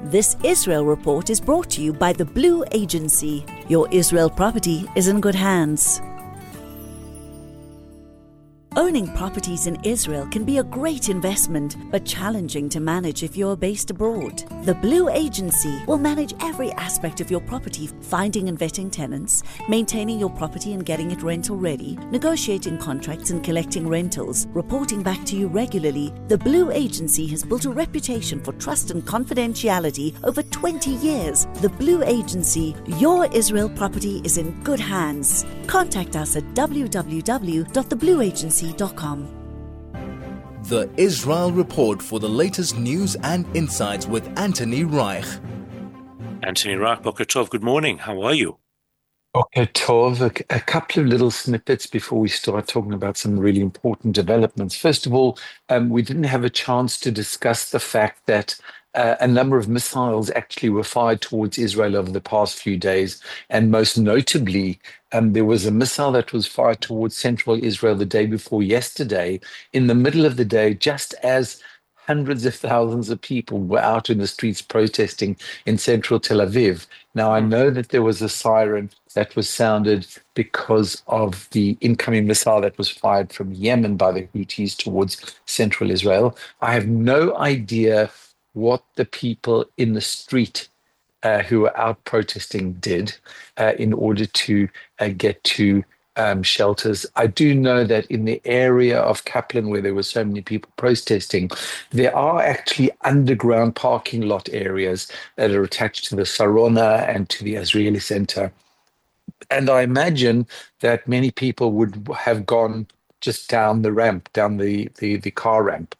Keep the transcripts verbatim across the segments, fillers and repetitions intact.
This Israel Report is brought to you by the Blue Agency. Your Israel property is in good hands. Owning properties in Israel can be a great investment, but challenging to manage if you're based abroad. The Blue Agency will manage every aspect of your property, finding and vetting tenants, maintaining your property and getting it rental ready, negotiating contracts and collecting rentals, reporting back to you regularly. The Blue Agency has built a reputation for trust and confidentiality over twenty years. The Blue Agency, your Israel property is in good hands. Contact us at w w w dot the blue agency dot com. The Israel Report for the latest news and insights with Anthony Reich. Anthony Reich, Boker Tov, good morning. How are you? Okay, Tov, a, a couple of little snippets before we start talking about some really important developments. First of all, um, we didn't have a chance to discuss the fact that Uh, a number of missiles actually were fired towards Israel over the past few days. And most notably, um, there was a missile that was fired towards central Israel the day before yesterday, in the middle of the day, just as hundreds of thousands of people were out in the streets protesting in central Tel Aviv. Now, I know that there was a siren that was sounded because of the incoming missile that was fired from Yemen by the Houthis towards central Israel. I have no idea what the people in the street uh, who were out protesting did uh, in order to uh, get to um, shelters. I do know that in the area of Kaplan, where there were so many people protesting, there are actually underground parking lot areas that are attached to the Sarona and to the Azrieli Center. And I imagine that many people would have gone just down the ramp, down the, the, the car ramp,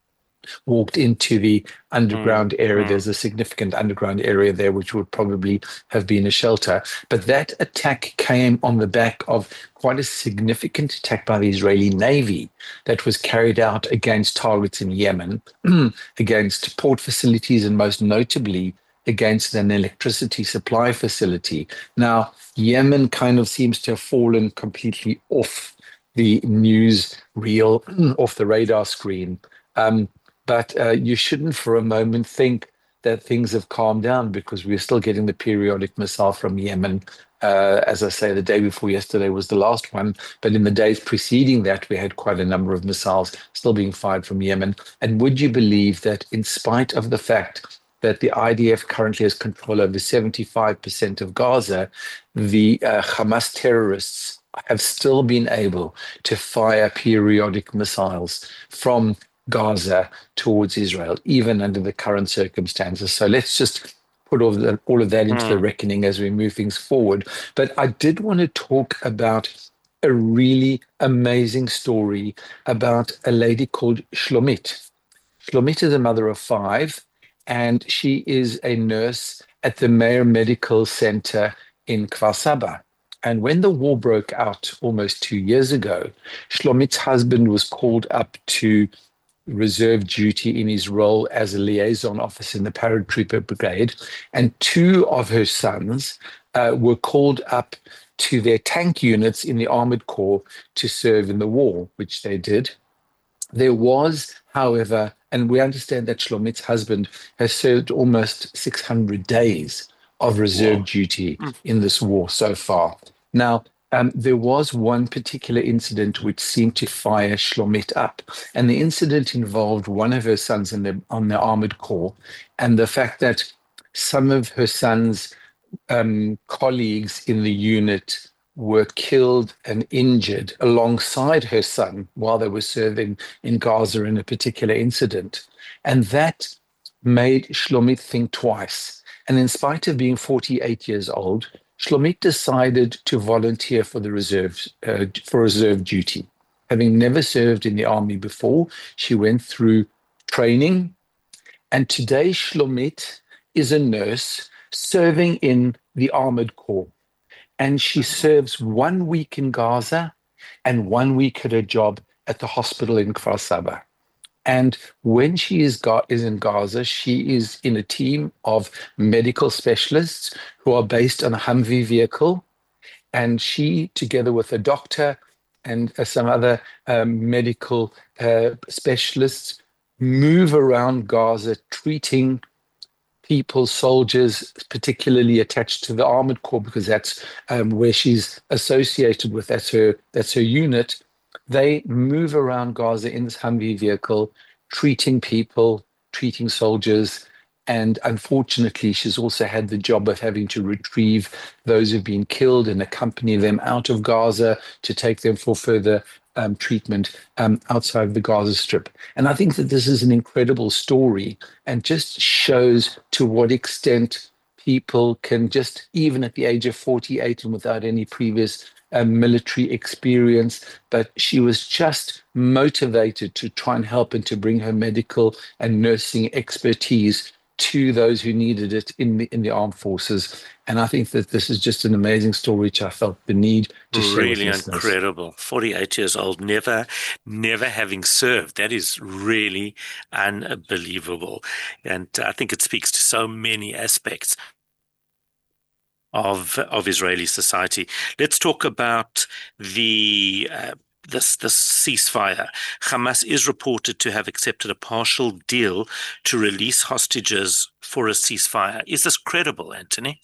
walked into the underground mm, area. Mm. There's a significant underground area there, which would probably have been a shelter. But that attack came on the back of quite a significant attack by the Israeli Navy that was carried out against targets in Yemen, against port facilities, and most notably against an electricity supply facility. Now, Yemen kind of seems to have fallen completely off the news reel, off the radar screen. Um, But uh, you shouldn't for a moment think that things have calmed down, because we're still getting the periodic missile from Yemen. Uh, as I say, the day before yesterday was the last one. But in the days preceding that, we had quite a number of missiles still being fired from Yemen. And would you believe that in spite of the fact that the I D F currently has control over seventy-five percent of Gaza, the uh, Hamas terrorists have still been able to fire periodic missiles from Gaza towards Israel, even under the current circumstances. So let's just put all of, the, all of that into mm. the reckoning as we move things forward. But I did want to talk about a really amazing story about a lady called Shlomit. Shlomit is a mother of five, and she is a nurse at the Meir Medical Center in Kfar Saba. And when the war broke out almost two years ago, Shlomit's husband was called up to reserve duty in his role as a liaison officer in the paratrooper brigade, and two of her sons uh, were called up to their tank units in the armored corps to serve in the war, which they did. There was, however, and we understand that Shlomit's husband has served almost six hundred days of reserve wow. duty in this war so far. Now, Um, there was one particular incident which seemed to fire Shlomit up, and the incident involved one of her sons in the, on the armored corps, and the fact that some of her son's um, colleagues in the unit were killed and injured alongside her son while they were serving in Gaza in a particular incident. And that made Shlomit think twice. And in spite of being forty-eight years old, Shlomit decided to volunteer for the reserve, uh, for reserve duty. Having never served in the army before, she went through training. And today, Shlomit is a nurse serving in the armored corps. And she serves one week in Gaza and one week at her job at the hospital in Kfar Saba. And when she is, ga- is in Gaza, she is in a team of medical specialists who are based on a Humvee vehicle. And she, together with a doctor and uh, some other um, medical uh, specialists, move around Gaza treating people, soldiers, particularly attached to the armored corps, because that's um, where she's associated with. That's her. That's her unit. They move around Gaza in this Humvee vehicle, treating people, treating soldiers. And unfortunately, she's also had the job of having to retrieve those who've been killed and accompany them out of Gaza to take them for further um, treatment um, outside the Gaza Strip. And I think that this is an incredible story and just shows to what extent people can just, even at the age of forty-eight and without any previous um, military experience, but she was just motivated to try and help and to bring her medical and nursing expertise to those who needed it in the in the armed forces. And I think that this is just an amazing story, which I felt the need to share with Really listeners. incredible. forty-eight years old, never, never having served. That is really unbelievable. And I think it speaks to so many aspects of of Israeli society. Let's talk about the uh, this this ceasefire. Hamas is reported to have accepted a partial deal to release hostages for a ceasefire. Is this credible, Anthony?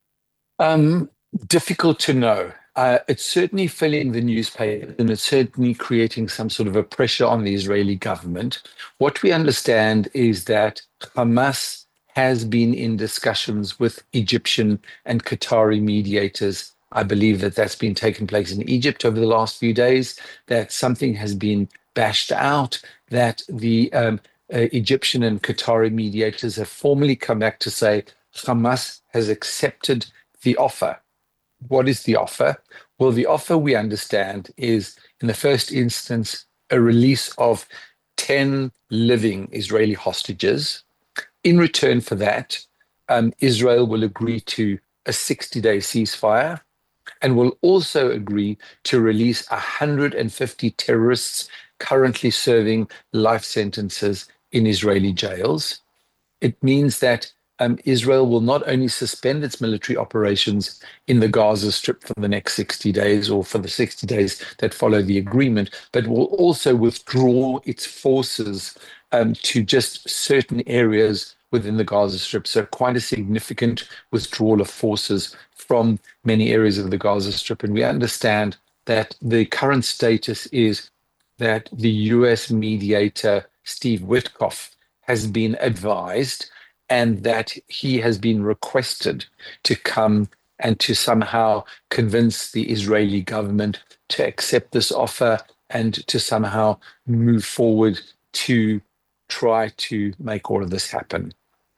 Um, difficult to know. Uh, it's certainly filling the newspaper, and it's certainly creating some sort of a pressure on the Israeli government. What we understand is that Hamas has been in discussions with Egyptian and Qatari mediators. I believe that that's been taking place in Egypt over the last few days, that something has been bashed out, that the um, uh, Egyptian and Qatari mediators have formally come back to say Hamas has accepted the offer. What is the offer? Well, the offer, we understand, is in the first instance a release of ten living Israeli hostages. In return for that, um, Israel will agree to a sixty-day ceasefire and will also agree to release one hundred fifty terrorists currently serving life sentences in Israeli jails. It means that um, Israel will not only suspend its military operations in the Gaza Strip for the next sixty days or for the sixty days that follow the agreement, but will also withdraw its forces um, to just certain areas within the Gaza Strip. So quite a significant withdrawal of forces from many areas of the Gaza Strip. And we understand that the current status is that the U S mediator, Steve Witkoff, has been advised and that he has been requested to come and to somehow convince the Israeli government to accept this offer and to somehow move forward to try to make all of this happen.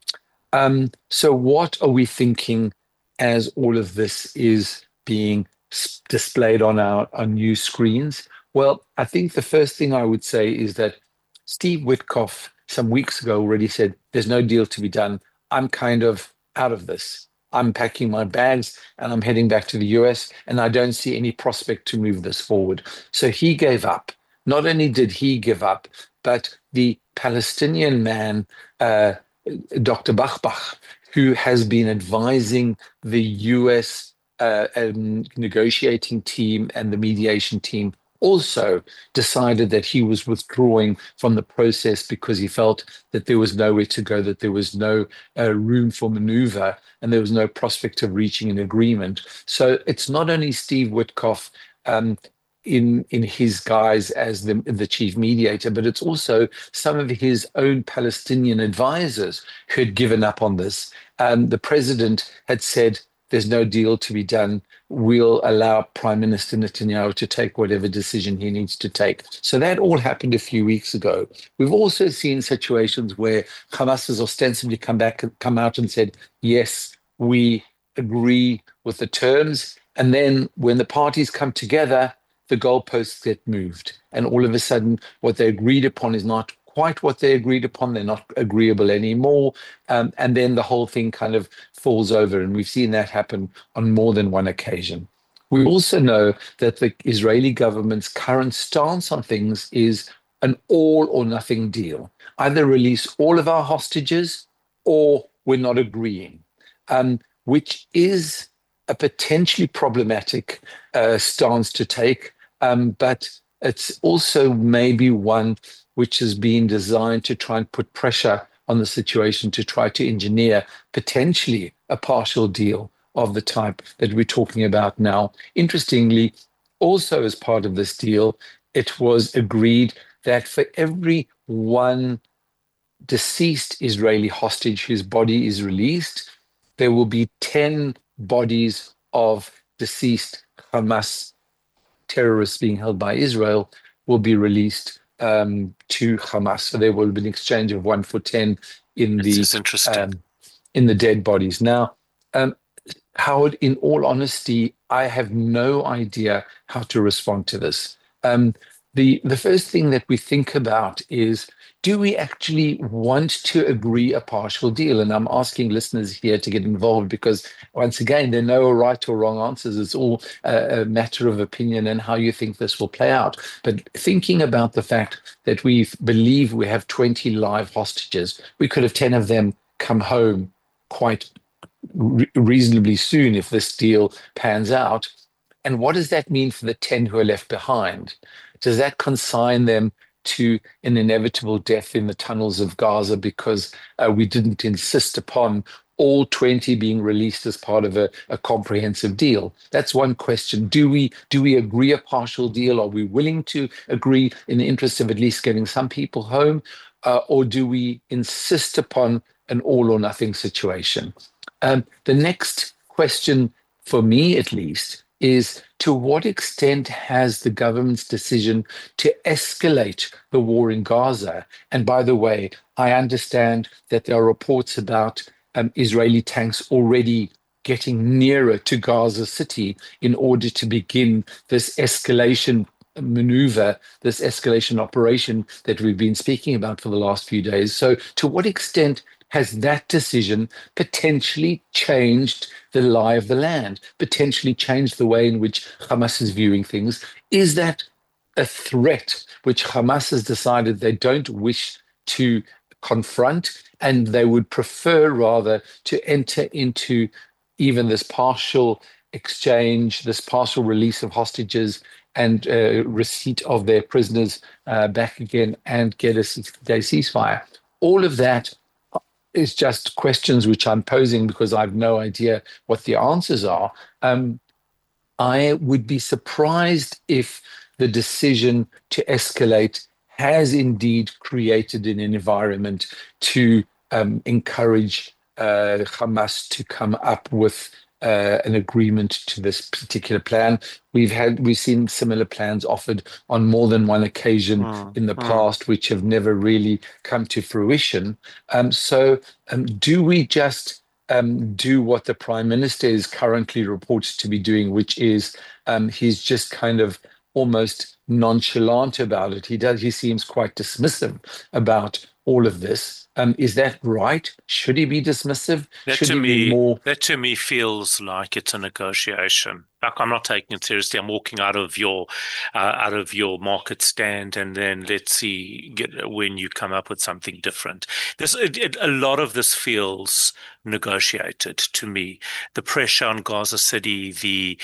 Um, so what are we thinking as all of this is being s- displayed on our, our news screens? Well, I think the first thing I would say is that Steve Witkoff some weeks ago already said, there's no deal to be done. I'm kind of out of this. I'm packing my bags and I'm heading back to the U S and I don't see any prospect to move this forward. So he gave up. Not only did he give up, but the Palestinian man, uh, Doctor Bachbach, who has been advising the U S uh, um, negotiating team and the mediation team, also decided that he was withdrawing from the process because he felt that there was nowhere to go, that there was no uh, room for maneuver, and there was no prospect of reaching an agreement. So it's not only Steve Witkoff um, in in his guise as the, the chief mediator, but it's also some of his own Palestinian advisors who had given up on this. Um, the president had said, there's no deal to be done. We'll allow Prime Minister Netanyahu to take whatever decision he needs to take. So that all happened a few weeks ago. We've also seen situations where Hamas has ostensibly come back, come out and said, yes, we agree with the terms. And then when the parties come together, the goalposts get moved. And all of a sudden, what they agreed upon is not quite what they agreed upon. They're not agreeable anymore. Um, and then the whole thing kind of falls over. And we've seen that happen on more than one occasion. We also know that the Israeli government's current stance on things is an all or nothing deal. Either release all of our hostages or we're not agreeing, um, which is a potentially problematic uh, stance to take. Um, but it's also maybe one which has been designed to try and put pressure on the situation to try to engineer potentially a partial deal of the type that we're talking about now. Interestingly, also as part of this deal, it was agreed that for every one deceased Israeli hostage whose body is released, there will be ten bodies of deceased Hamas terrorists being held by Israel will be released um, to Hamas. So there will be an exchange of one for ten in This the is interesting. um, in the dead bodies. Now, um, Howard, in all honesty, I have no idea how to respond to this. Um, the the first thing that we think about is, do we actually want to agree a partial deal? And I'm asking listeners here to get involved because, once again, there are no right or wrong answers. It's all a, a matter of opinion and how you think this will play out. But thinking about the fact that we believe we have twenty live hostages, we could have ten of them come home quite re- reasonably soon if this deal pans out. And what does that mean for the ten who are left behind? Does that consign them to an inevitable death in the tunnels of Gaza because uh, we didn't insist upon all twenty being released as part of a, a comprehensive deal? That's one question. Do we do we agree a partial deal? Are we willing to agree in the interest of at least getting some people home? Uh, or do we insist upon an all or nothing situation? Um, the next question, for me at least, is to what extent has the government's decision to escalate the war in Gaza? And by the way, I understand that there are reports about um, Israeli tanks already getting nearer to Gaza City in order to begin this escalation maneuver, this escalation operation that we've been speaking about for the last few days. So to what extent has that decision potentially changed the lie of the land, potentially changed the way in which Hamas is viewing things? Is that a threat which Hamas has decided they don't wish to confront, and they would prefer rather to enter into even this partial exchange, this partial release of hostages and uh, receipt of their prisoners uh, back again and get a sixty-day ceasefire? All of that is just questions which I'm posing because I've no idea what the answers are. Um, I would be surprised if the decision to escalate has indeed created an environment to um, encourage uh, Hamas to come up with uh, an agreement to this particular plan. We've had we've seen similar plans offered on more than one occasion mm, in the mm. past, which have never really come to fruition. Um, so, um, do we just um, do what the Prime Minister is currently reported to be doing, which is um, he's just kind of almost nonchalant about it? He does. He seems quite dismissive about all of this. Um, is that right? Should he be dismissive? That Should to he me, be more? That to me feels like it's a negotiation. Like I'm not taking it seriously. I'm walking out of your uh, out of your market stand, and then let's see get, when you come up with something different. This it, it, a lot of this feels negotiated to me. The pressure on Gaza City, the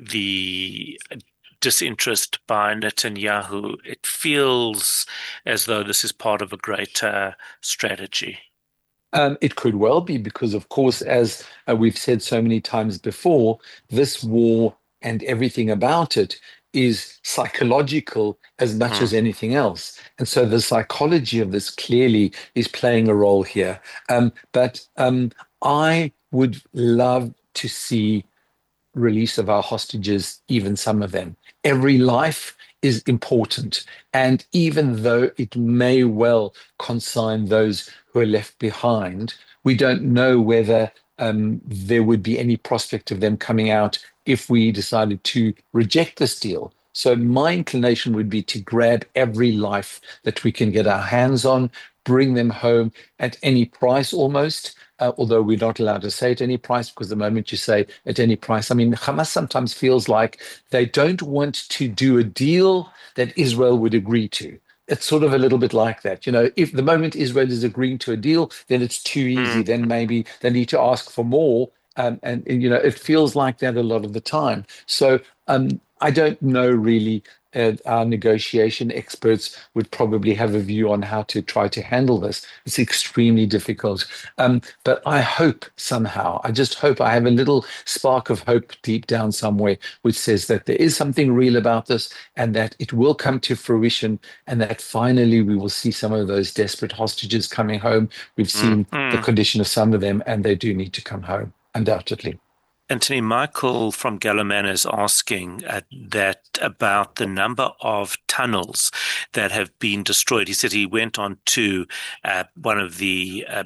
the disinterest by Netanyahu, it feels as though this is part of a greater strategy. Um, it could well be because, of course, as uh, we've said so many times before, this war and everything about it is psychological as much mm. as anything else. And so the psychology of this clearly is playing a role here. Um, but um, I would love to see release of our hostages, even some of them. Every life is important. And even though it may well consign those who are left behind, we don't know whether um, there would be any prospect of them coming out if we decided to reject this deal. So my inclination would be to grab every life that we can get our hands on, bring them home at any price almost, uh, although we're not allowed to say at any price, because the moment you say at any price, I mean, Hamas sometimes feels like they don't want to do a deal that Israel would agree to. It's sort of a little bit like that. You know, if the moment Israel is agreeing to a deal, then it's too easy. Mm. Then maybe they need to ask for more. Um, and, and, you know, it feels like that a lot of the time. So um, I don't know really uh, our negotiation experts would probably have a view on how to try to handle this. It's extremely difficult. Um, but I hope somehow, I just hope I have a little spark of hope deep down somewhere, which says that there is something real about this and that it will come to fruition and that finally we will see some of those desperate hostages coming home. We've seen mm-hmm. the condition of some of them and they do need to come home, undoubtedly. Anthony, Michael from Galloman is asking uh, that about the number of tunnels that have been destroyed. He said he went on to uh, one of the uh,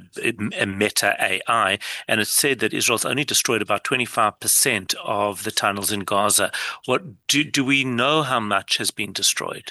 Meta A I, and it said that Israel's only destroyed about twenty-five percent of the tunnels in Gaza. What do, do we know how much has been destroyed?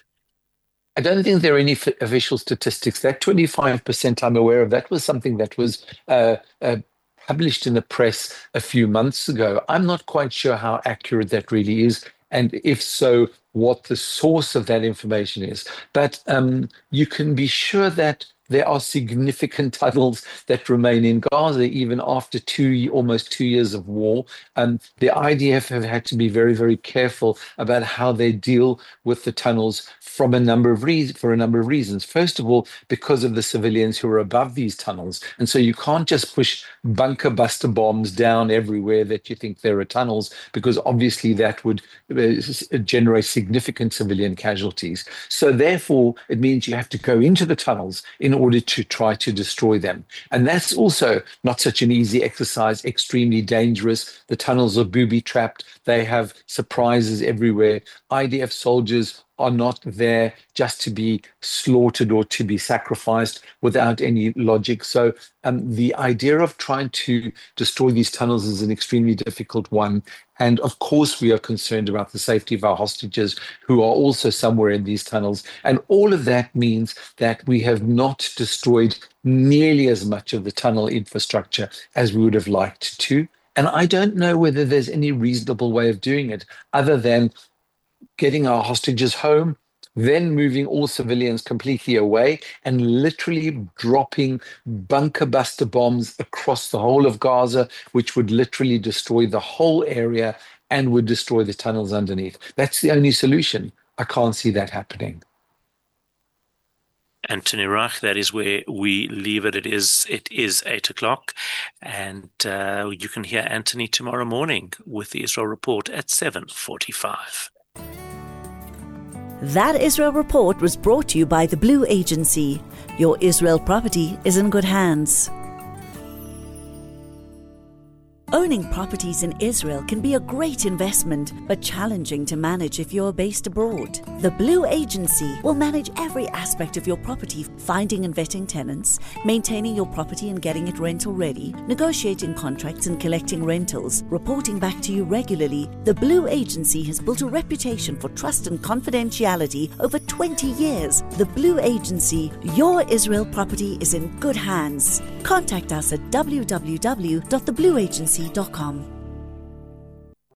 I don't think there are any f- official statistics. That twenty-five percent I'm aware of, that was something that was uh, uh, published in the press a few months ago. I'm not quite sure how accurate that really is, and if so, what the source of that information is. But um, you can be sure that there are significant tunnels that remain in Gaza even after two, almost two years of war. And the I D F have had to be very, very careful about how they deal with the tunnels from a number of reasons, for a number of reasons. First of all, because of the civilians who are above these tunnels. And so you can't just push bunker buster bombs down everywhere that you think there are tunnels, because obviously that would uh, generate significant civilian casualties. So therefore, it means you have to go into the tunnels in order to try to destroy them. And that's also not such an easy exercise, extremely dangerous. The tunnels are booby-trapped. They have surprises everywhere. I D F soldiers are not there just to be slaughtered or to be sacrificed without any logic. So um, the idea of trying to destroy these tunnels is an extremely difficult one. And of course, we are concerned about the safety of our hostages who are also somewhere in these tunnels. And all of that means that we have not destroyed nearly as much of the tunnel infrastructure as we would have liked to. And I don't know whether there's any reasonable way of doing it other than getting our hostages home, then moving all civilians completely away and literally dropping bunker buster bombs across the whole of Gaza, which would literally destroy the whole area and would destroy the tunnels underneath. That's the only solution. I can't see that happening. Anthony Reich, that is where we leave it. It is it is eight o'clock, and uh, you can hear Anthony tomorrow morning with the Israel Report at seven forty-five. That Israel Report was brought to you by the Blue Agency. Your Israel property is in good hands. Owning properties in Israel can be a great investment, but challenging to manage if you're based abroad. The Blue Agency will manage every aspect of your property, finding and vetting tenants, maintaining your property and getting it rental ready, negotiating contracts and collecting rentals, reporting back to you regularly. The Blue Agency has built a reputation for trust and confidentiality over twenty years. The Blue Agency, your Israel property is in good hands. Contact us at w w w dot the blue agency dot com.